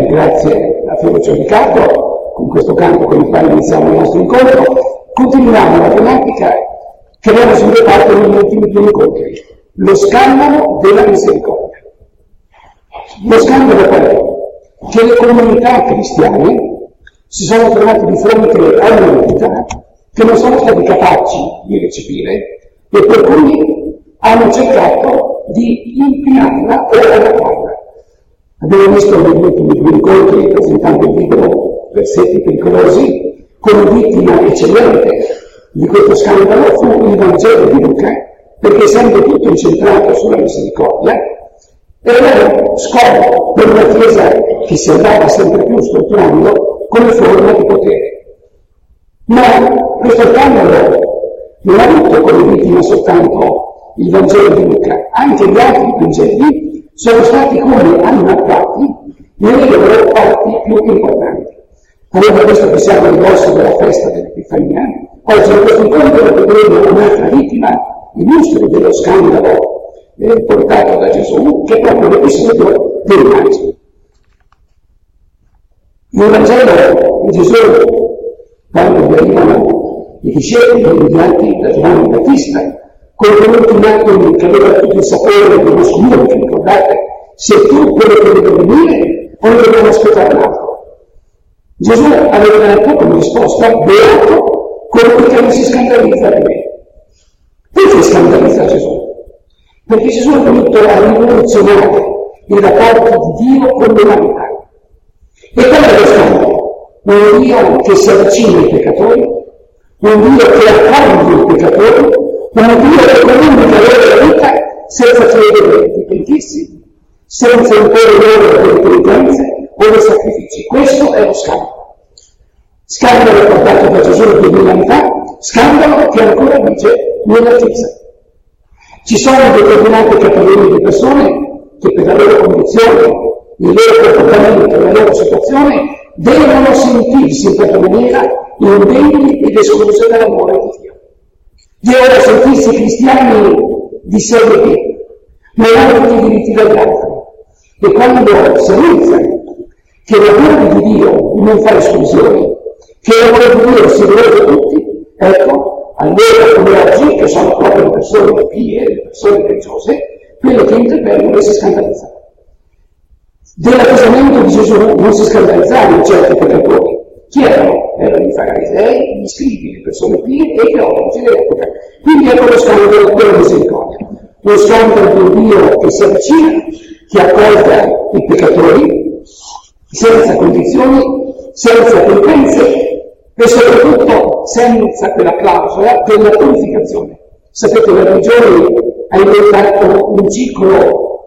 grazie a Ferruccio Riccardo, con questo canto con il quale iniziamo il nostro incontro, continuiamo la tematica che abbiamo sviluppato negli ultimi 2 incontri, lo scandalo della misericordia. Lo scandalo qual è? Che le comunità cristiane si sono trovate di fronte a una verità che non sono stati capaci di recepire e per cui hanno cercato di impinarla o adattarla. Abbiamo visto negli ultimi 2 incontri, presentando il libro Versetti pericolosi, come vittima eccellente di questo scandalo fu il Vangelo di Luca, perché essendo tutto incentrato sulla misericordia, era scopo per una Chiesa che si andava sempre più strutturando come forma di potere. Ma questo scandalo non ha avuto come vittima soltanto il Vangelo di Luca, anche gli altri Vangeli sono stati come annappati nelle loro parti più importanti. Allora, visto che siamo a ridosso della festa dell'Epifania, oggi in questo incontro vedremo un'altra vittima illustre dello scandalo portato da Gesù, che è proprio l'episodio dei magi. Nel Vangelo di Gesù, quando arrivano i discepoli inviati da Giovanni Battista, contenuti in atto che aveva tutto il sapore dello scudo, che ricordate, sei tu quello che deve venire o ne dobbiamo aspettare un altro? Gesù aveva detto come risposta, beato colui che non si scandalizza di me. Perché scandalizza Gesù? Perché Gesù è venuto a rivoluzionare i rapporti di Dio con l'umanità. E qual è lo scandalo? Un Dio che si avvicina ai peccatori, un Dio che accoglie i peccatori, un Dio che comunica loro la vita senza chiedere di pentirsi, senza imporre loro le penitenze o dei sacrifici. Questo è lo scandalo. Scandalo portato da Gesù 2000 anni fa, scandalo che ancora vige nella Chiesa. Ci sono determinate categorie di persone che per la loro condizione, il loro comportamento, la loro situazione, devono sentirsi in questa maniera indebili ed escluse dall'amore di Dio. Devono sentirsi cristiani di serie B, ma hanno tutti i diritti dagli altri. E quando si inizia che l'amore di Dio non fa esclusioni, che l'amore di Dio si rivolge a tutti, ecco, allora come oggi, che sono proprio le persone pie, le persone religiose, quelle che intervengono e si scandalizzano. Dell'atteggiamento di Gesù non si scandalizzavano certi peccatori. Chi erano? Erano i farisei, gli scribi, le persone pie e i teologi dell'epoca. Quindi ecco lo scandalo della misericordia. Lo scandalo di un Dio che si avvicina, che accolga i peccatori, senza condizioni, senza compense, e soprattutto senza quella clausola della purificazione. Sapete, la religione ha inventato un ciclo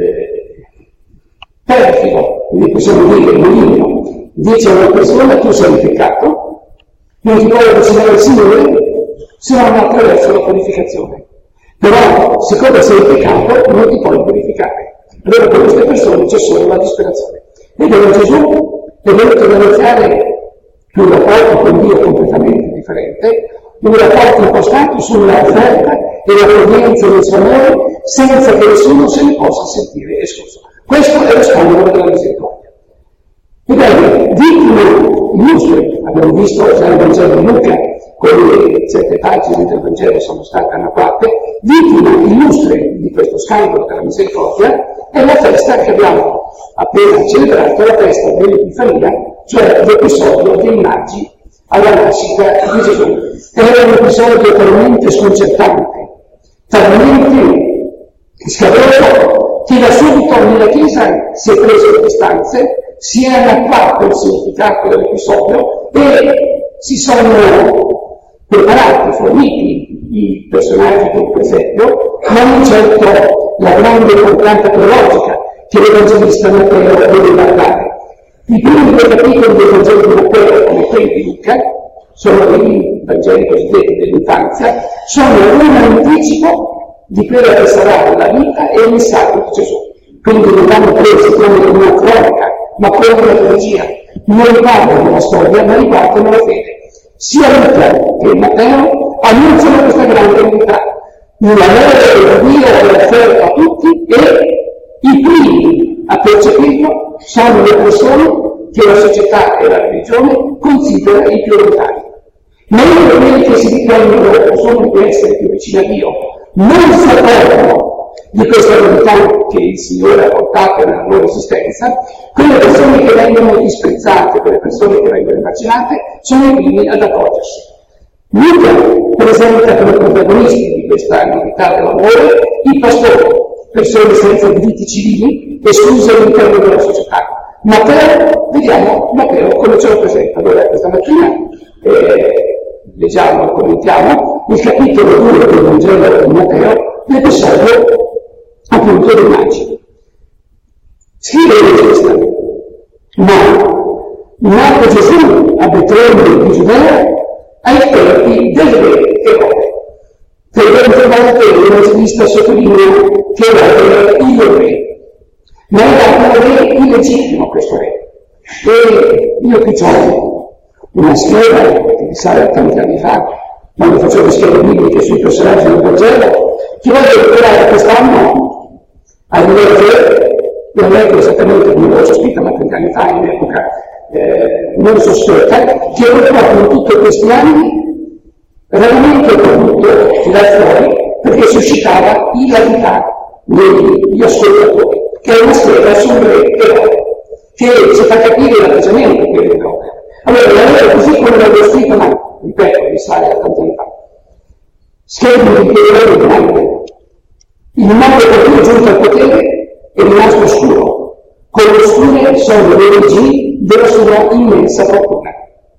perfido, quindi possiamo dire maligno. Dice a una persona: tu sei in peccato, non ti puoi avvicinare al Signore se non attraverso la purificazione. Però, siccome sei in peccato, non ti puoi purificare. Allora per queste persone c'è solo la disperazione. Ed allora Gesù è venuto ad annunziare un rapporto con Dio completamente differente, un rapporto impostato sulla offerta e l'accoglienza del suo amore, senza che nessuno se ne possa sentire escluso. Questo è lo scandalo della misericordia. Ebbene, vittime illustre, abbiamo visto già nel Vangelo di Luca, come 7 pagine del Vangelo sono state annotate, vittime illustre di questo scandalo della misericordia è la festa che abbiamo appena celebrato, la festa dell'Epifania, cioè l'episodio dei magi alla nascita di Gesù. Era un episodio talmente sconcertante, talmente scabrioso, che da subito nella Chiesa si è preso le distanze, si è annacquato il significato dell'episodio e si sono preparati, forniti i personaggi del presepio, ma non certo la grande importanza teologica che l'Evangelista Matteo doveva dare. I primi 2 capitoli del Vangelo di Matteo, come quelli di Luca, sono i Vangeli cosiddetti dell'infanzia, sono un anticipo di quella che sarà la vita e il messaggio di Gesù. Quindi non vanno presi come una cronaca, ma come una trilogia. Non riguardano la storia, ma riguardano la fede. Sia Luca che Matteo annunciano questa grande verità. L'amore di Dio è offerto a tutti e i primi a percepirlo sono le persone che la società e la religione considera i più lontani. Mentre quelli che si ritengono sono di essere più vicini a Dio non sapevano di questa novità che il Signore ha portato nella loro esistenza, quelle persone che vengono disprezzate, quelle persone che vengono immaginate, sono i primi ad accorgersi. Luca presenta come protagonisti di questa novità dell'amore i pastori, persone senza diritti civili, escluse all'interno della società. Matteo, vediamo Matteo come ce lo presenta. Allora, questa mattina leggiamo, commentiamo il capitolo 2 del Vangelo di Matteo, l'episodio appunto dei magi. Scrive il Gesù, ma nato Gesù a Betlemme di Giudea ai tempi del re Erode. Frequente volte l'evangelista sottolinea che Erode era il re, ma era un re illegittimo questo re. E io qui ho una scheda che risale a tanti anni fa, quando facevo schede bibliche sui personaggi del Vangelo, che voglio recuperare quest'anno a leggere, l'ho letto esattamente come l'avevo scritta ma 30 anni fa, in epoca non sospetta, che ho trovato in tutti questi anni raramente ho potuto tirare fuori perché suscitava ilarità negli ascoltatori, che è una scheda sul re Erode, che ci fa capire l'atteggiamento che è Erode. Allora, la letto così come l'avevo scritta, ma ripeto, risale a tanti anni fa. Schermo di Erode grande. Il modo per cui è giunto al potere è rimasto oscuro, come oscure sono le leggi della sua immensa fortuna.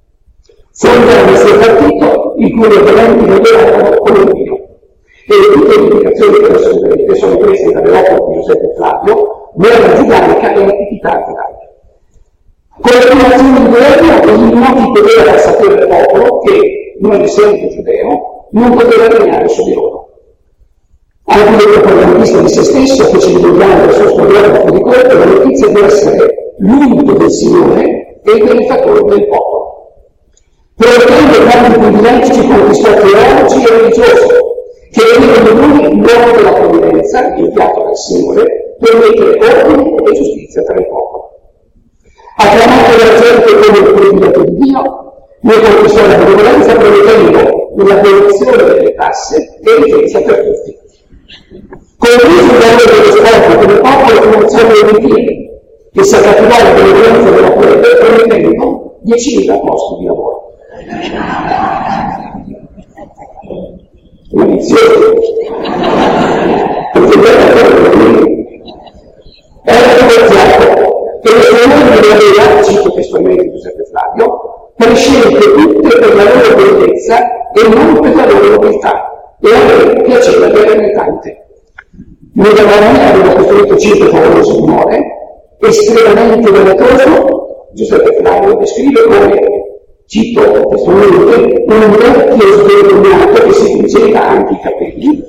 Fonda il suo partito, in cui le valenti lavoravano come un vino. E tutte le indicazioni che sono prese dalle opere di Giuseppe Flavio, guerra giudaica e antichità giudaica. Con la formazione di governo, egli non poteva far sapere al popolo che, non essendo giudeo, non poteva regnare su di loro. Anche il propagandista di se stesso fece divulgare il suo storiografo di corte la notizia di essere l'unico del Signore e il benefattore del popolo. Promettendo grandi privilegi ci conquistò teologi e religiosi, che venivano lui l'uomo della provvidenza, inviato dal Signore, per mettere ordine e giustizia tra il popolo. Acclamato dalla gente come il prediletto di Dio, ne conquistò la benevolenza promettendo un'abolizione delle tasse e richiesta per tutti. Condiviso il valore dello sport come popolo finanziario dei piedi, che si accattivò la benevolenza della plebe promettendo 10.000 posti di lavoro. Malizioso, perché era finanziato che le famiglie della cito testualmente Giuseppe Flavio, prescelte tutte per la loro bellezza e non per la loro nobiltà, e a me piaceva avere tante. Nella Romania aveva costruito 5 favolosi dimore, estremamente vanitoso. Giuseppe Flavio descrive come, cito testualmente, un vecchio svergognato che si tingeva anche i capelli,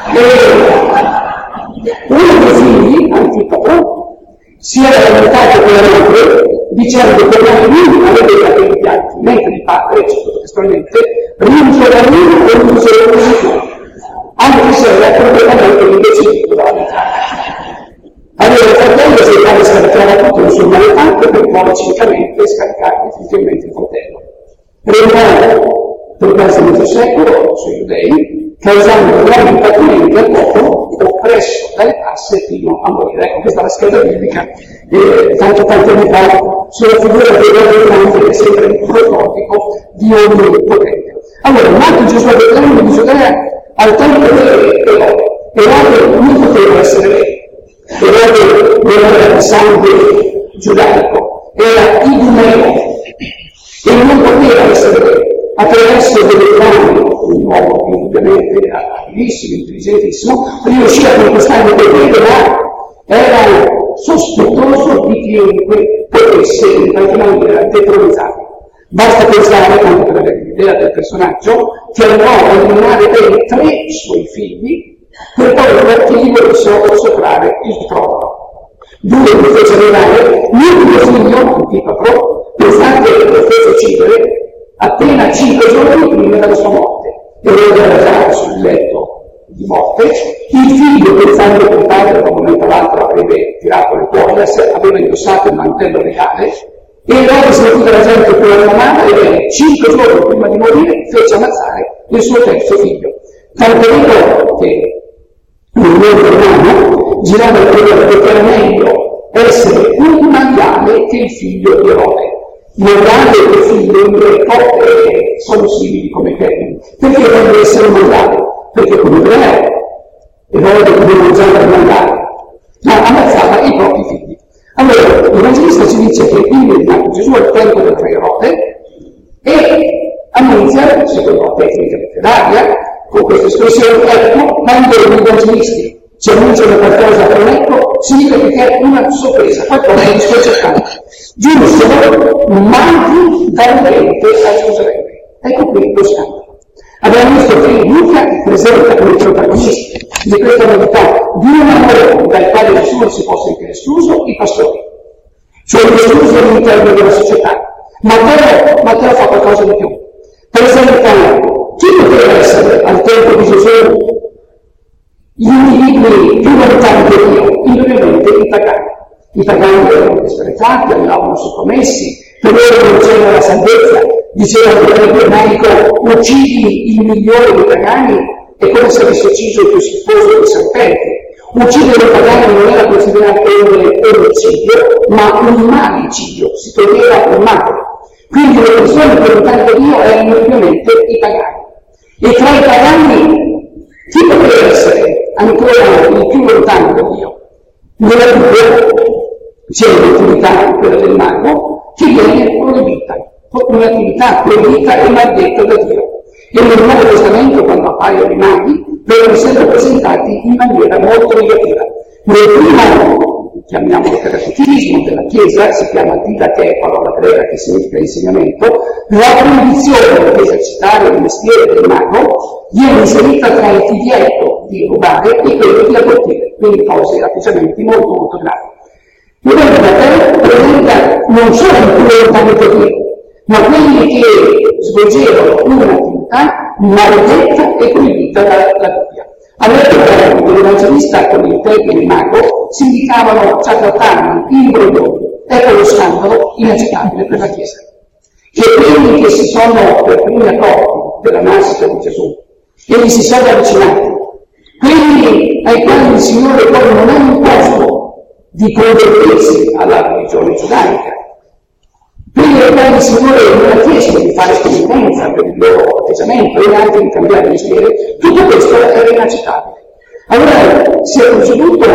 e uno dei figli, Antipato, si era lamentato con la madre dicendo che lui aveva i capelli bianchi, mentre il padre, cito testualmente, ringiova lui con un solo positivo, anche se era completamente indeciso dalla vita. Allora il fratello si è fatto scaricare tutto il suo malefante per poi cinicamente scaricare definitivamente il fratello. Regnato per quasi mezzo secolo sui giudei, causando grandi patimenti al popolo, oppresso dalle tasse fino a morire. Ecco, questa è la scheda biblica, tanti anni fa, sulla figura del grande che sembra il prototipo di ogni potente. Allora, nato Gesù a Betlemme di Giudea, al tempo Erode non poteva essere re. Erode non era di sangue giudaico, era idumeo e non poteva essere re. Attraverso delle trame, un uomo indubbiamente abilissimo, intelligentissimo, riuscì a conquistare il potere, ma era sospettoso di chiunque potesse in qualche maniera detronizzarlo. Basta pensare, tanto per avere l'idea del personaggio, che andò a eliminare ben 3 suoi figli per paura che gli volessero soprare il trono. 2 li fece arrivare, l'unico figlio, Antipato, pensante che lo fece uccidere appena 5 giorni prima della sua morte. E lo era già sul letto di morte. Il figlio pensante quando il padre da un momento all'altro avrebbe tirato le toiles, aveva indossato il mantello regale, e Erode, sentita la gente che lo acclamava, e 5 giorni prima di morire fece ammazzare il suo terzo figlio. Tanto vero che nel mondo romano girava il problema che era meglio essere un maiale che il figlio di Erode. Maiale e figlio in greco sono simili come termini. Perché deve essere un maiale? Perché come ebreo Erode doveva mangiare il maiale, ma ammazzava i propri figli. Allora, l'Evangelista ci dice che il nato Gesù al tempo del re Erode e annunzia, secondo la tecnica letteraria, con questa espressione, ecco, quando gli evangelisti ci annunciano qualcosa per un ecco, significa che è una sorpresa, qualcosa che sto cercando. Giunsero maghi dall'Oriente a Gerusalemme. Ecco qui lo scandalo. Abbiamo visto che Luca presenta come protagonisti di questa novità di un amore dal quale nessuno si può sentire escluso, i pastori. Cioè esclusi all'interno della società. Matteo fa qualcosa di più. Presenta chi poteva essere al tempo di Gesù gli individui più lontani da Dio, indubbiamente i pagani. I pagani erano disprezzati, andavano sottomessi, per loro non c'era la salvezza. Diceva il medico, uccidi il migliore dei pagani, è come se avesse ucciso il più schifoso dei serpenti. Uccidere i pagani non era considerato un omicidio, ma un malicidio, si toglieva un male. Quindi le persone più lontane da Dio erano ovviamente i pagani. E tra i pagani, chi poteva essere ancora il più lontano da Dio? Nella Bibbia c'è l'attività, quella del mago, che viene proibita. Un'attività proibita e maledetta da Dio. E nel Nuovo Testamento, quando appaiono i maghi, vengono sempre presentati in maniera molto negativa. Nel primo, chiamiamolo catechismo della Chiesa, si chiama didache, parola greca che significa insegnamento, la proibizione di esercitare il mestiere del mago viene inserita tra il divieto di rubare e quello di abortire, quindi cose, atteggiamenti molto molto gravi. Il Vangelo presenta non solo il più lontano da Dio, ma quelli che svolgevano un'attività maledetta e proibita dalla Bibbia. All'epoca dell'Evangelista con il termine mago si indicavano ciarlatani, imbroglioni. Ecco lo scandalo inaccettabile per la Chiesa. Che quelli che si sono per primi accorti della nascita di Gesù e gli si sono avvicinati, quelli ai quali il Signore poi non ha imposto di convertirsi alla religione giudaica, quindi ai quali il Signore non ha chiesto di fare penitenza per il loro atteggiamento e anche di cambiare mestiere, tutto questo era inaccettabile. Allora si è proceduto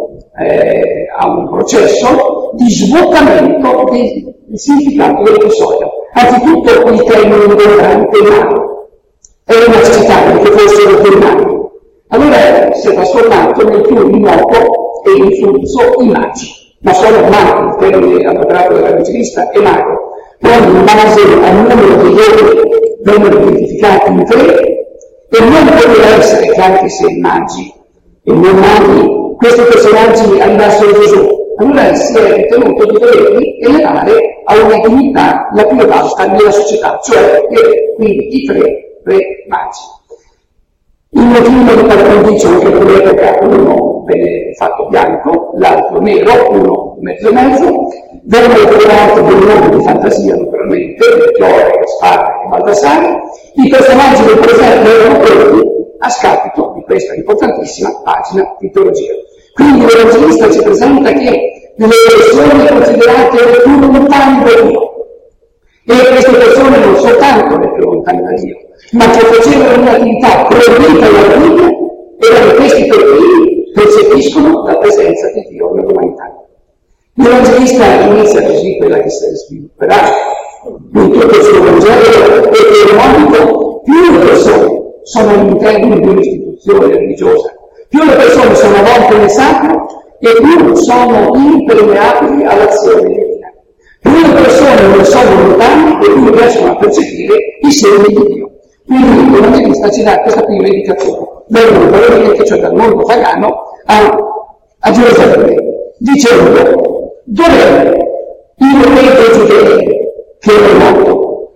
a un processo di svuotamento del significato dell'episodio. Anzitutto il termine ingombrante mago era inaccettabile che fossero dei maghi. Allora si è trasformato nel più innocuo e influsso i magi. Ma sono maghi, il termine adoperato dall'Evangelista è mago. Poi in base al numero degli ori vengono identificati in 3 e non poteva essere che anche se magi e non maghi questi personaggi arrivassero a Gesù. Allora si è ritenuto di doverli elevare a una dignità la più alta nella società, cioè quindi i 3 magi. Il motivo di quella condizione che per l'epoca uno venne fatto bianco, l'altro nero, uno mezzo, vengono creati dei nomi di fantasia naturalmente, Melchiorre, Gaspare e Baldassare. I personaggi del presente erano quelli a scapito di questa importantissima pagina di teologia. Quindi l'Evangelista ci presenta che le persone considerate le più lontane da Dio, e queste persone non soltanto le più lontane da Dio, ma che facevano un'attività proibita dalla Bibbia, erano questi per cui percepiscono la presenza di Dio nell'umanità. L'Evangelista inizia così quella che si svilupperà in tutto il suo Vangelo, e che in modo più le persone sono all'interno di un'istituzione religiosa, più le persone sono avvolte nel sacro e più sono impermeabili all'azione divina. Più le persone non sono lontane e più riescono a percepire i segni di Dio. Quindi l'Evangelista ci dà questa prima indicazione. Vengono probabilmente, cioè dal mondo pagano, a Gerusalemme, dicendo: dov'è il re dei Giudei che è nato?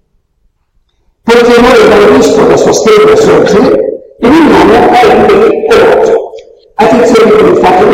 Perché noi abbiamo visto la sua stella sorgere e veniamo a rendere omaggio. Attenzione,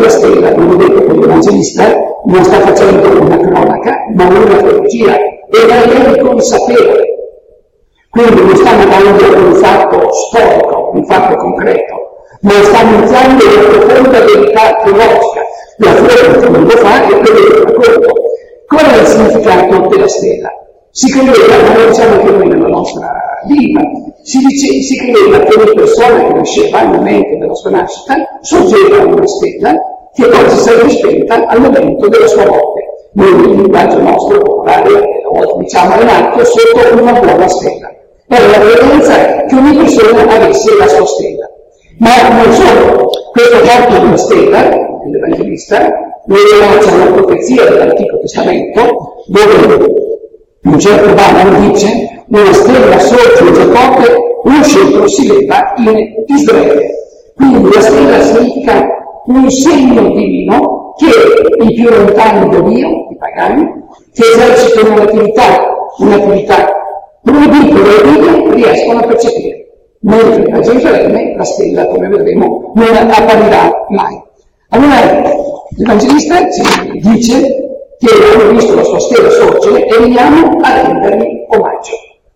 la stella, come ho detto con l'Evangelista, non sta facendo una cronaca, ma una teologia, e da lei consapevole. Quindi non stanno dando un fatto storico, un fatto concreto, ma sta annunciando una profonda verità teologica. La forma che non lo fa è quello che racconto. Qual è il significato della stella? Si credeva, ma lo diciamo anche noi nella nostra lingua, si credeva che ogni persona che nasceva al momento della sua nascita sorgeva una stella che poi si sarebbe spenta al momento della sua morte. Noi nel linguaggio nostro popolare diciamo in atto sotto una buona stella. Era la credenza che ogni persona avesse la sua stella. Ma non solo, questo fatto della stella, dell'Evangelista, lo rilascia una profezia dell'Antico Testamento, dove un certo Balaam dice: una stella sorge in Giacobbe, uno scettro si leva in Israele. Quindi la stella significa un segno divino che i più lontani da Dio, i pagani, che esercitano un'attività piccole e medie, riescono a percepire. Mentre a Gerusalemme la stella, come vedremo, non apparirà mai. Allora l'Evangelista ci dice che hanno visto la sua stella sorgere e veniamo a rendergli omaggio.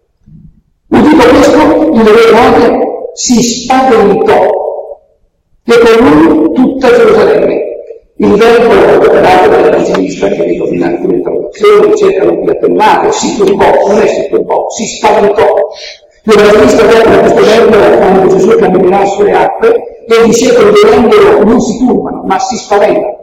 Udito questo, il re Erode si spaventò e con lui tutta Gerusalemme. Il verbo operato dall'Evangelista, che vedo in alcune traduzioni, cercano di attenuare, si turbò, non è si turbò, si spaventò. L'Evangelista verbo questo verbo quando Gesù camminerà sulle acque e i discepoli vedendolo non si turbano, ma si spaventano.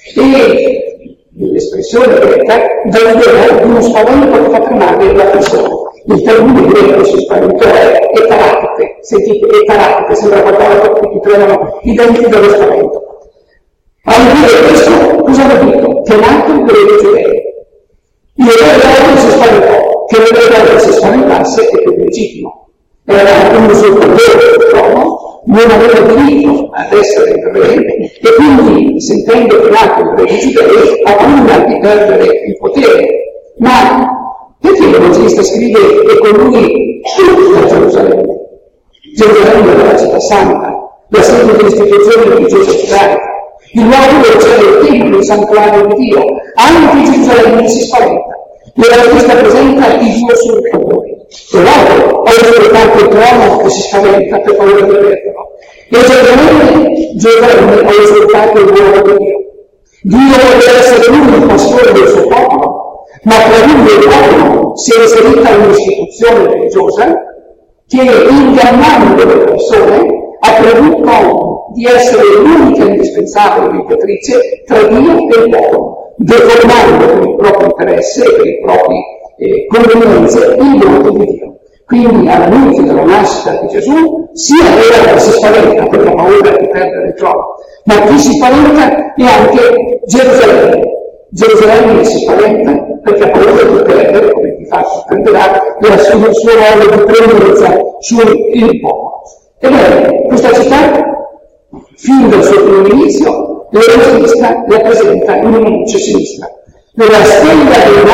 E l'espressione greca dà l'idea di uno spavento che fa tremare la persona. Il termine greco si spaventò è etaratite. Sentite, etaratite, sembra qualcosa che ti tremano i denti dello spavento. A dire questo, cosa ha detto? Chiamato il re dei Giudei. Il re Erode si spaventò, che il re Erode si spaventasse è più legittimo. Era un usurpatore del trono, non aveva diritto ad essere il re, e quindi, sentendo chiamato il re dei Giudei, ha paura di perdere il potere. Ma perché l'Evangelista scrive e con lui tutta Gerusalemme? Gerusalemme era la città santa, la sede dell'istituzione religiosa giudaica, il luogo dove c'era il tempio, il santuario di Dio. Anche Gerusalemme si spaventa. L'Evangelista presenta i due usurpatori. Erode ha usurpato il trono che si spaventa per paura di perderlo. E Gerusalemme ha usurpato il luogo di Dio. Dio deve essere lui il pastore del suo popolo, ma per lui il popolo si è inserita un'istituzione religiosa che, ingannando le persone, ha creduto di essere l'unica indispensabile mediatrice tra Dio e il popolo, deformando per il proprio interesse e per i propri convenienze il volto di Dio. Quindi all'inizio della nascita di Gesù, sia Erode si spaventa per la paura di perdere il trono, ma chi si spaventa è anche Gerusalemme. Gerusalemme si spaventa perché ha paura di perdere, come di fatto prenderà, il suo ruolo di preminenza sul popolo. Ebbene, questa città, fin dal suo primo inizio, l'Evangelista la presenta in una luce sinistra. La stella dei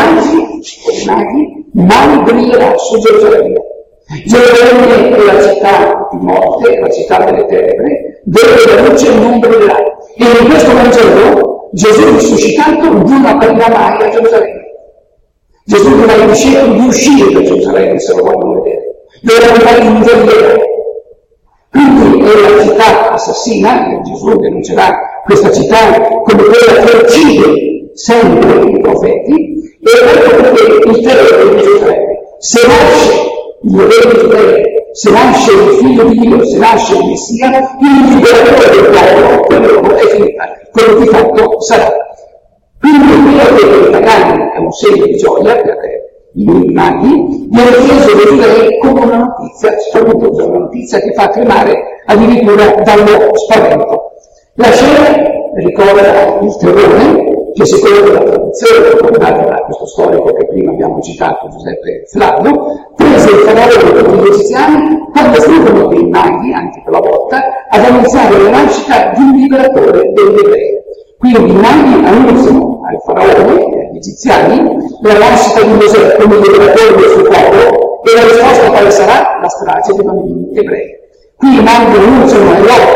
maghi mai brillerà su Gerusalemme. Gerusalemme è la città di morte, è la città delle tenebre, dove la luce non brillerà. E in questo Vangelo Gesù è risuscitato non apparirà mai a Gerusalemme. Gesù non ha deciso di uscire da Gerusalemme, se lo vogliono vedere. Deve andare in Galilea. Quindi è la città assassina, e Gesù denuncerà questa città come quella che uccide sempre i profeti, e ecco perché il terrore di Gerusalemme, se nasce il re di Giudea, se nasce il figlio di Dio, se nasce il Messia, il liberatore del popolo, quello è finita, quello di fatto sarà. Quindi quello che per i pagani è un segno di gioia per i maghi, viene preso dai giudei come una notizia spaventosa, una notizia che fa tremare addirittura dallo spavento. La scena ricorda il terrore che, secondo la tradizione raccontata da questo storico che prima abbiamo citato, Giuseppe Flavio, prese il faraone con gli egiziani quando furono dei maghi, anche quella volta, ad annunciare la nascita di un liberatore degli ebrei. Quindi i maghi annunciano al faraone e agli egiziani la nascita di Mosè come liberatore del suo popolo, e la risposta quale sarà? La strage dei bambini ebrei. Qui i maghi annunciano ai loro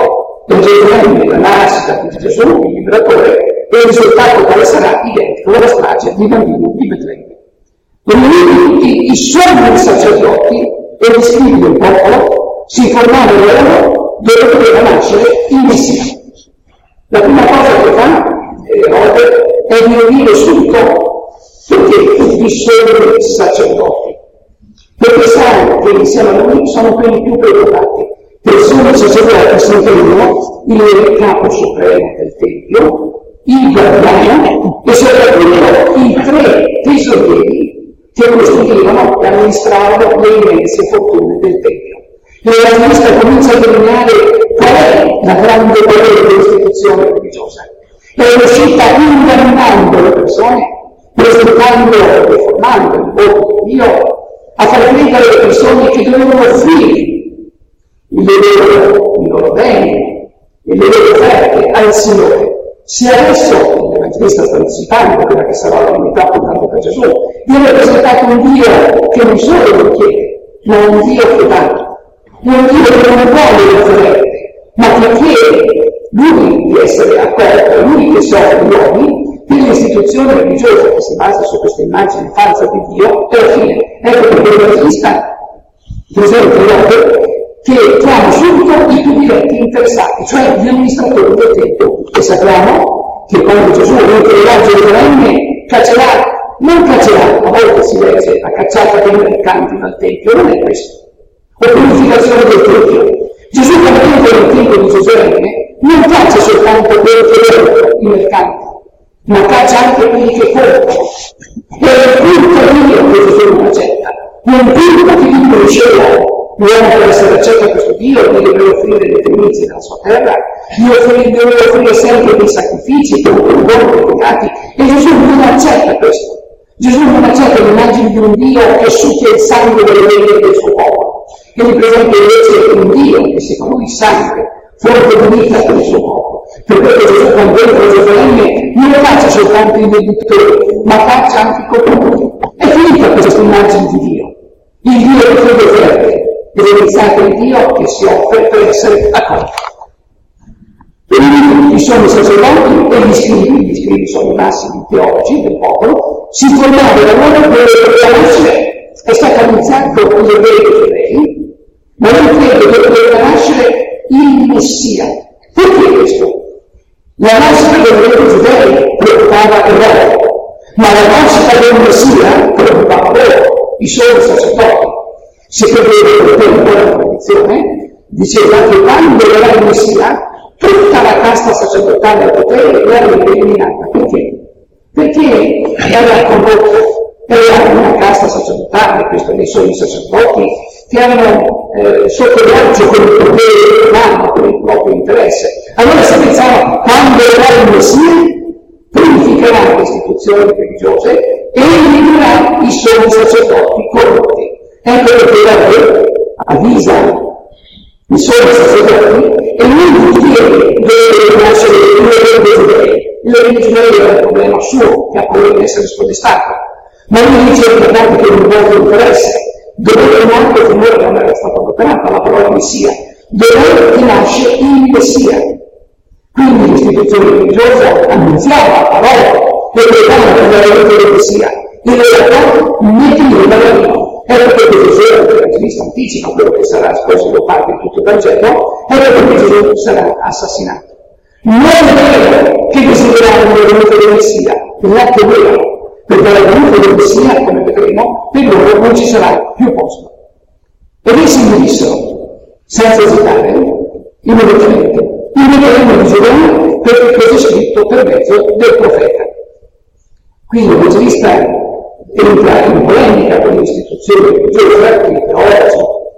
del Gerusalemme, la nascita di Gesù, il liberatore, e il risultato quale sarà identico alla strage di bambini di Betlemme. Riuniti tutti i sommi sacerdoti e gli scribi del popolo, si informarono loro dove doveva nascere il Messia. La prima cosa che fa Erode è di unire subito perché tutti i sommi sacerdoti, perché sanno che insieme a lui sono quelli più preoccupati. Per il sommo sacerdote sentivano il capo supremo del Tempio, il guardiano e soprattutto i 3 tesorieri che custodivano e amministravano le immense fortune del Tempio. L'evangelista comincia a delineare qual è la grande valore dell'istituzione religiosa. È riuscita ingannando le persone, presentando e formando il volto di Dio, a far credere alle persone che dovevano offrire i loro beni e le loro offerte al Signore. Se adesso l'Evangelista sta anticipando quella che sarà l'unità portata per Gesù, viene presentato un Dio che non solo lo chiede, ma un Dio che dà, un Dio che non vuole le offerte, ma che chiede lui di essere accolto, lui che si offre agli uomini, per l'istituzione religiosa che si basa su questa immagine falsa di Dio, e alla fine ecco perché l'Evangelista presenta l'opera che chiama subito i più diretti interessati, cioè gli amministratori del Tempio. E sappiamo che quando Gesù entrerà a Gerusalemme non caccerà, a volte si legge la cacciata dei mercanti dal Tempio, non è questo, o purificazione del Tempio. Gesù quando entra nel Tempio di Gerusalemme non caccia soltanto quelli che vogliono, i mercanti, ma caccia anche quelli che comprano. E è il culto di Dio che Gesù non accetta, un culto che vive in cielo. L'uomo per essere accetto a questo Dio deve offrire le primizie della sua terra, deve offrire sempre dei sacrifici con buoni peccati, e Gesù non accetta questo. Gesù non accetta l'immagine di un Dio che succhia il sangue delle vene del suo popolo, e gli presenta invece un Dio che secondo lui sangue, fonte di vita per il suo popolo. Per questo Gesù quando entra a Gerusalemme non caccia soltanto i venditori, ma caccia anche i corrotti. È finita questa immagine di Dio. Il Dio che chiede offerte. Ed è iniziato il Dio che si offre per essere accolto. Quindi sono i sacerdoti e gli scribi sono i massimi teologi del popolo, si formavano da loro per la nascere, è stato annunciato con gli ebrei, ma non credo che doveva nascere il Messia. Perché questo? La nascita degli giudei preoccupava Erode, ma la nascita del Messia preoccupava loro, i suoi sacerdoti. Si credeva per una buona tradizione, diceva che quando era il Messia, tutta la casta sacerdotale al potere era eliminata. Perché? Perché era corrotta, era una casta sacerdotale, questo dei suoi sacerdoti, che erano sotto l'occhio con il potere umano, con il proprio interesse. Allora si pensava, quando era il Messia, purificherà le istituzioni religiose e eliminerà i suoi sacerdoti corrotti. Ecco perché la re avvisa i suoi sacerdoti e lui chiede dove nascere il re dei giudei. Il re dei giudei era un problema suo, che ha paura di essere spodestato. Ma lui dice importante che non vuole interesse. Dove nato finora non era stata adoperata la parola Messia. Dove nasce il Messia. Quindi l'istituzione religiosa annunziava la parola e pregava per la venuta del Messia. In realtà ne teneva la vita. Ecco perché Gesù, l'Evangelista anticipa quello che sarà sposo lo parte in tutto il Vangelo, ecco perché Gesù sarà assassinato. Non è vero che desideravano la venuta del Messia, l'atto vero, perché la venuta del Messia, come vedremo, per loro non ci sarà più posto. Ed essi mi dissero, senza esitare, immediatamente di Gesù perché cosa è scritto per mezzo del profeta. Quindi l'Evangelista entra in polemica con le istituzioni religiose, con i teologi,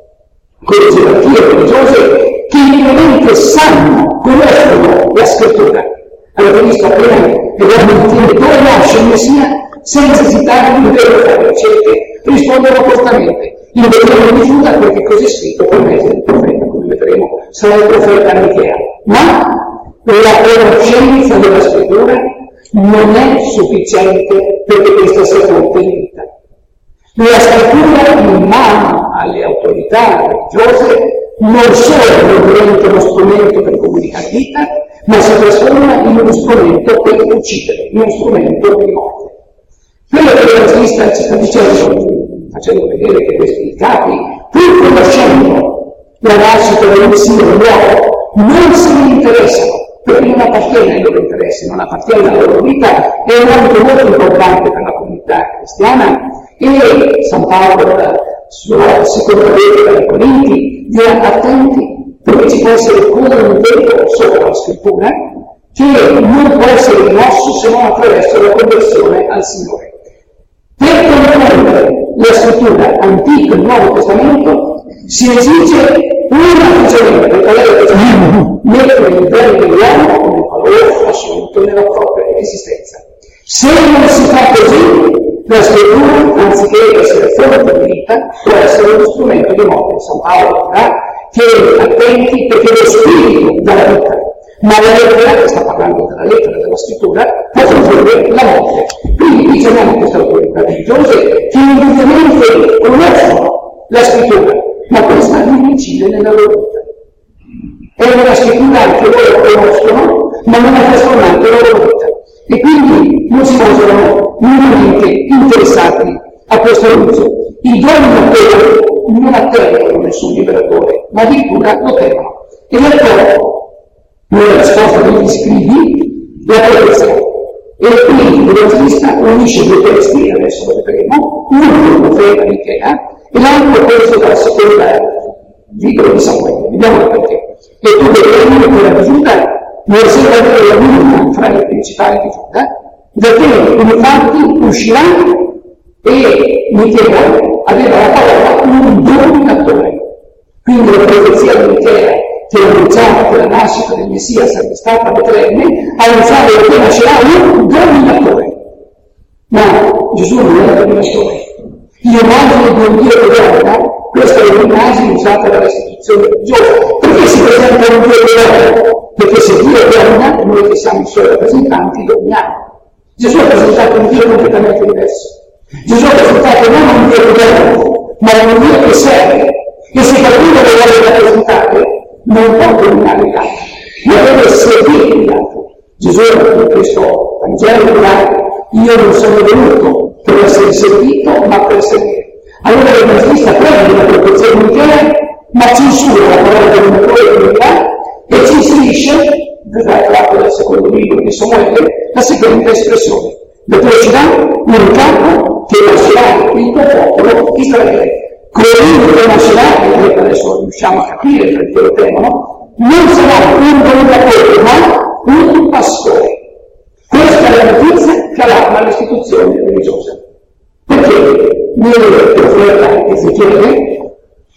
con le gerarchie religiose che veramente sanno, conoscono la scrittura. Allora visto appena che dobbiamo dire dove nasce il Messia, senza esitare di dover fare ricerche, rispondono opportunamente. Il Betlemme di Giuda perché così è scritto per mezzo del profeta, come vedremo, sarà il profeta Michea. Ma la conoscenza della scrittura non è sufficiente perché questa sia fonte di vita. La scrittura in mano alle autorità religiose non solo non diventa uno strumento per comunica la vita, ma si trasforma in uno strumento per uccidere, in uno strumento di morte. Quello che l'Evangelista ci sta dicendo, facendo vedere che questi capi, pur conoscendo la nascita del Messia dell'uomo, non se ne interessano, perché non appartiene ai loro interessi, non appartiene alla loro vita, è un ambito molto importante per la comunità cristiana, e San Paolo, sulla seconda lettera ai Corinti, dirà attenti, perché ci può essere come un vento sopra la scrittura, che non può essere rimosso se non attraverso la conversione al Signore. Per comprendere la scrittura Antico e Nuovo Testamento si esige un atteggiamento, per quale atteggiamento? Mettere il bene dell'uomo come valore assoluto nella propria esistenza. Se non si fa così, la scrittura, anziché essere fonte di vita, può essere uno strumento di morte. San Paolo dirà che attenti perché lo spirito dà la vita, ma la lettera, che sta parlando della lettera della scrittura, può produrre la morte. Quindi diciamo queste autorità religiose che indubbiamente conoscono la scrittura, ma questa non incide nella loro vita. È una scrittura che loro conoscono, ma non è trasformata nella loro vita. E quindi non si mostrano minimamente interessati a questo uso. I dominatori non attendono nessun liberatore, ma addirittura lo temono. E ecco nella risposta degli scribi la profezia. E quindi l'Evangelista unisce due testi, adesso lo vedremo, uno del profeta Michea e l'altro preso dalla seconda libro di Samuele. Vediamo perché. E tu vedrai che la Giuda non si avere la l'unica fra i principali di Giuda, da te infatti uscirà e Michea aveva la parola un dominatore. Quindi la profezia di Michea che annunciava che la nascita del Messia sarebbe stata a Betlemme, annunciava che nascerà un dominatore. Ma Gesù non era dominatore. L'immagine di un Dio che donna, questa è un'immagine usata dalla istituzione religiosa. Perché si presenta un Dio che donna? Perché se Dio è donna, noi che siamo i suoi rappresentanti dominiamo. Gesù ha presentato un Dio completamente diverso. Gesù ha presentato non un Dio che donna, ma un Dio che serve. E se qualcuno lo vuole rappresentare, non può dominare gli altri, ma deve servire gli altri. Gesù in questo Vangelo dirà: io non sono venuto per essere servito, ma per servire. Allora l'Evangelista prende la profezia di Michea, ma censura la parola del dominatore che dirà e ci inserisce, tratto dal secondo libro di Samuele, la seguente espressione: da te uscirà un capo che lascerà il tuo popolo Israele. Colui che nascerà, e adesso riusciamo a capire perché lo temono, non sarà un dominatore, ma un pastore. Questa è la notizia che allarma l'istituzione religiosa. Perché nel profeta Ezechiele,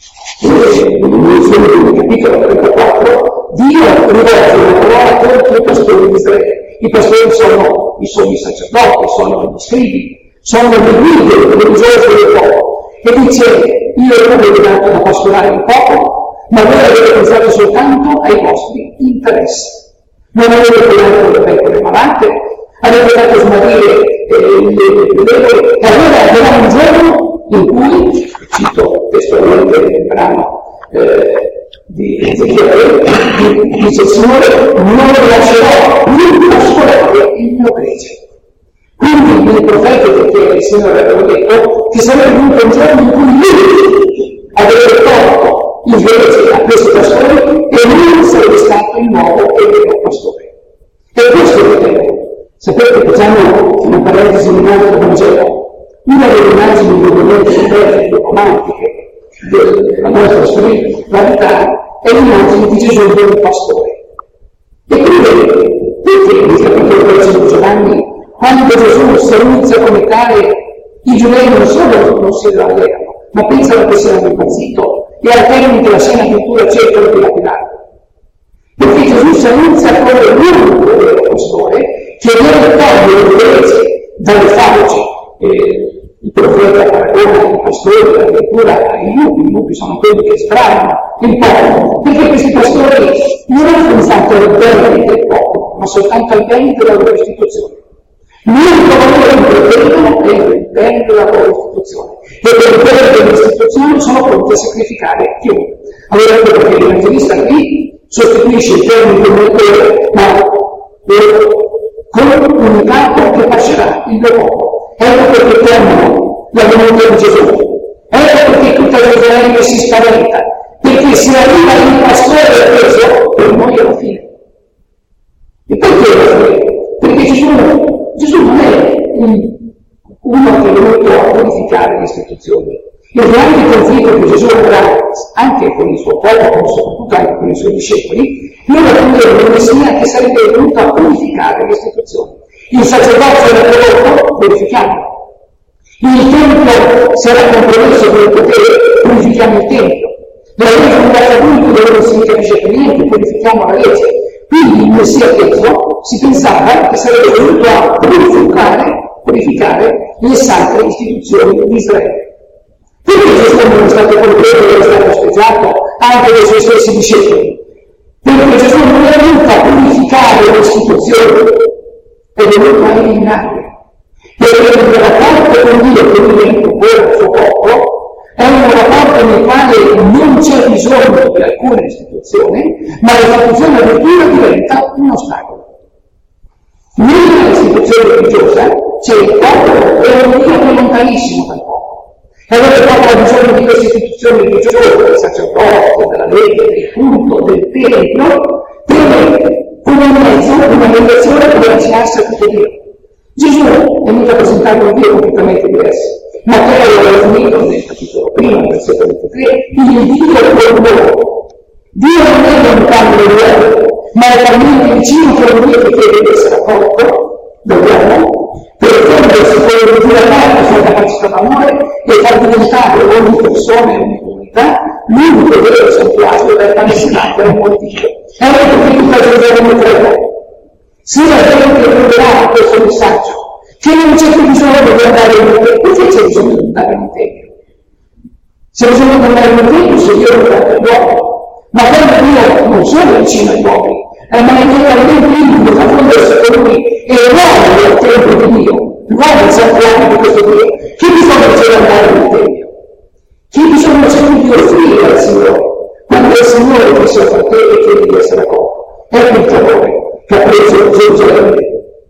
nel capitolo 34, Dio rivolge una parola contro i pastori di Israele. I pastori sono i sommi sacerdoti, sono gli scribi, sono le guide religiose del popolo. E dice: io non vi ho dato da pastorare il popolo, ma voi avete pensato soltanto ai vostri interessi. Non avete curato le pecore malate, avete fatto smarrire le pecore, e allora arriverà un giorno in cui, cito testualmente il brano di Ezechiele, dice il Signore: non lascerò né pastorare il mio gregge. Quindi il profeta che il Signore aveva detto che sarebbe venuto un giorno in cui lui avrebbe tolto il gregge a questi pastori e lui sarebbe stato il nuovo e vero pastore. E questo è il tema. Sapete, facciamo una parentesi in mezzo del Vangelo. Una delle immagini indubbiamente superiori e romantiche della nostra spiritualità è l'immagine di Gesù come pastore. E quindi, perché nel capitolo 13 di Giovanni, quando Gesù si inizia come tale, i giudei non solo non si rallegrano, ma pensano che siano impazzito e al termine della scena addirittura cercano di lapidarlo. Perché Gesù si annuncia come l'unico vero pastore che deve togliere invece dalle fauci. Il profeta paragona i pastori addirittura ai lupi. I lupi sono quelli che sfragnano il popolo, perché questi pastori non hanno pensato al bene del popolo, ma soltanto al bene della loro istituzione. L'unico valore che vedono è il bene della loro istituzione, e per il bene dell'istituzione sono pronti a sacrificare chiunque. Allora ecco perché l'Evangelista qui sostituisce il termine conduttore, ma con un capo che pascerà il mio popolo. Ecco perché chiamano la venuta di Gesù. Ecco perché tutta Gerusalemme si spaventa, perché si arriva il pastore preso per noi alla fine. E perché alla fine? Perché Gesù non è uno che è venuto a purificare le istituzioni. Il grande conflitto che Gesù avrà anche con il suo popolo, ma soprattutto anche con i suoi discepoli, non è quello del Messia che sarebbe venuto a purificare le istituzioni. Il sacerdozio era prodotto, purifichiamolo. Il Tempio sarà compromesso con il potere, purifichiamo il Tempio. La legge non va caduto dove non si capisce più niente, purifichiamo la legge. Quindi il Messia stesso si pensava che sarebbe venuto a purificare le sacre istituzioni di Israele. Perché Gesù non è stato colpevole, non è stato spezzato anche dai suoi stessi discepoli? Perché Gesù non è venuto a purificare le istituzioni, è venuto a eliminarle. Perché il rapporto con Dio che lui propone al suo popolo è un rapporto nel quale non c'è bisogno di alcuna istituzione, ma l'istituzione addirittura diventa un ostacolo. Nell'istituzione religiosa c'è il popolo e un Dio che è lontanissimo dal popolo. E allora il popolo ha bisogno di queste istituzioni religiose, del sacerdozio, della legge, del culto, del tempio, come un mezzo, una mediazione per avvicinarsi a tutto Dio. Gesù è venuto a presentare un Dio completamente diverso. Matteo aveva finito nel capitolo 1, versetto 23, il Dio è l'uomo. Dio non è lontano dall'uomo, ma è talmente vicino che è lui che chiede di essere accolto dall'uomo, per fondersi con la sua capacità d'amore e far diventare ogni persona e ogni comunità l'unico vero santuario da palestinare a molti Dio. Ecco perché tutta Gerusalemme crede. Se la gente prenderà questo messaggio, che non c'è più bisogno di andare in tempio, perché c'è bisogno di andare in tempio? C'è bisogno di andare in tempio se Dio lo guarda l'uomo, ma quando Dio non solo è vicino ai uomini, ma è totalmente intimo a fondersi con lui, e l'uomo è il tempio di Dio, l'uomo è il santuario di questo Dio. Che bisogno c'è di andare in tempio? Che bisogno c'è di offrire al Signore? Quando è il Signore che si offre a te e chiede di essere accolto. Ecco il terrore che ha preso Gerusalemme.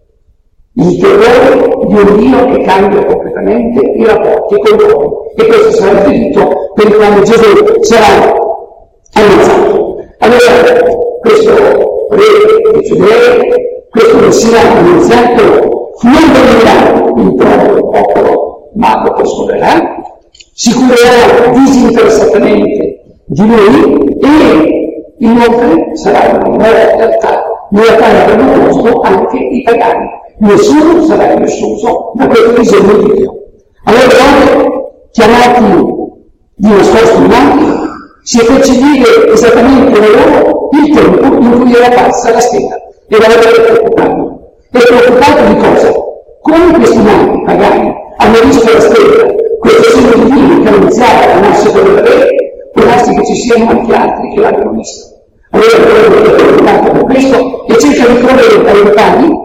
Il terrore di un Dio che cambia completamente i rapporti con l'uomo. E questo sarà il diritto per quando Gesù sarà ammazzato. Allora, questo re dei Giudei, questo Messia annunziato, non dominerà il proprio popolo, ma lo costruirà, si curerà disinteressatamente di lui e inoltre sarà una nuova realtà nella quale avranno posto anche i pagani. Nessuno sarà più escluso da questo disegno di Dio. Allora, chiamati di nascosto in alto, si fece dire esattamente loro il tempo in cui era passa la stella e l'aveva preoccupato. E preoccupato di cosa? Come questi nati pagani hanno visto la stella, questo segno divino che annunziava la nascita del re, può darsi che ci siano anche altri che l'abbiano visto. Allora quello che è preoccupato per questo e cerca di correre dai lontani,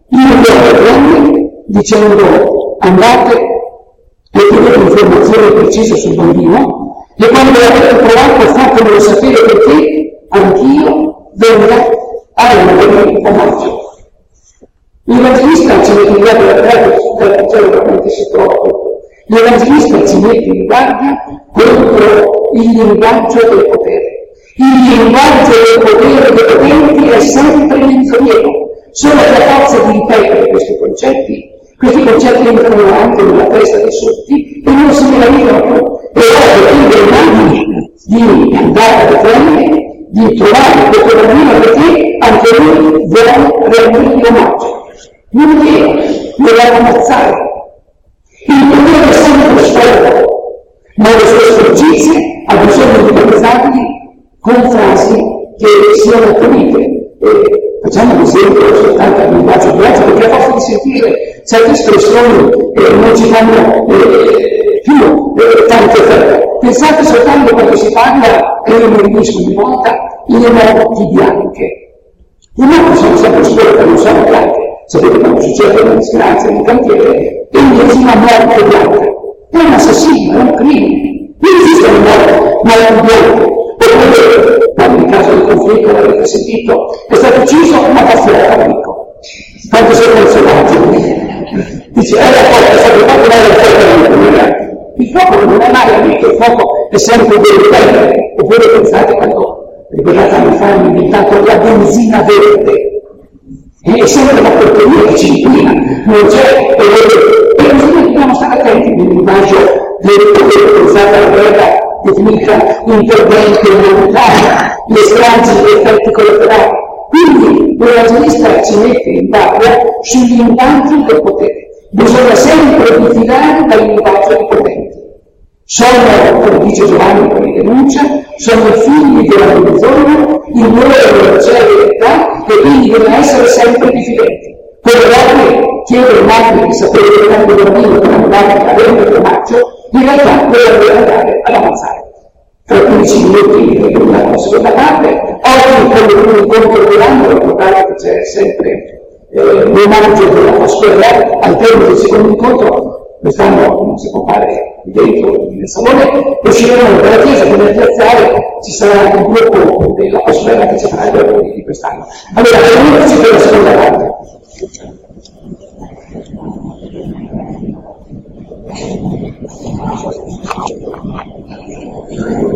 dicendo andate e chiedete informazioni precise sul bambino e quando l'avete trovato fatemelo sapere perché anch'io venga a rendere omaggio. L'Evangelista ci mette in guardia dal Vangelo veramente si trova tutto. L'Evangelista ci mette in guardia contro il linguaggio del potere. Il linguaggio del potere dei potenti è sempre l'inferiore. Solo che a forza di ripetere questi concetti entrano anche nella testa dei sudditi e non si meravigliano più. E ora dipende di andare a Betlemme, di trovare questo bambino perché anche lui vuole rendergli omaggio. Non è vero, lo vuole ammazzare. Il potere è sempre storico, ma le sue sporcizie ha bisogno di battezzarli con frasi che siano pulite. Facciamo un esempio soltanto al linguaggio di oggi, perché a forza di sentire certe espressioni non ci fanno più tante fede. Pensate soltanto quando si parla, e io mi riunisco di volta, le morti bianche. Le morti sono sempre sporche, non sono bianche. Sapete quando succede una disgrazia in un cantiere e invece una morte bianca. È un assassino, è un crimine. Non esiste una morte bianca. Oppure, quando in caso di conflitto, non è mai amico, il fuoco è sempre verde. Oppure pensate quando, ricordate anni fa, hanno inventato la benzina verde. È sempre la porcheria che ci inquina, non c'è, e bisogna dobbiamo stare attenti nell'invaggio pensate alla guerra definita interventi umanitari, le stragi, gli effetti collaterali. Quindi l'evangelista ci mette in guardia sugli impatti del potere. Bisogna sempre vigilare dall'invaggio di potenti. Sono, come dice Giovanni, come denuncia, sono i figli della religione, il loro non c'è verità e quindi devono essere sempre diffidenti. Quello che chiede ai nati di sapere che tanto bambino per andare a 20 maggio, in realtà quello deve andare ad avanzare. Tra 15 minuti la seconda parte, oggi quando un incontro dell'anno, ricordate che c'è sempre l'omaggio della Pasquella, al termine del secondo incontro, quest'anno non si può fare dentro nel salone, usciremo dalla chiesa, come nel piazzale ci sarà anche un gruppo della Pasquella che ci farà i lavori di quest'anno. Allora, fermiamoci per la seconda parte. Thank you.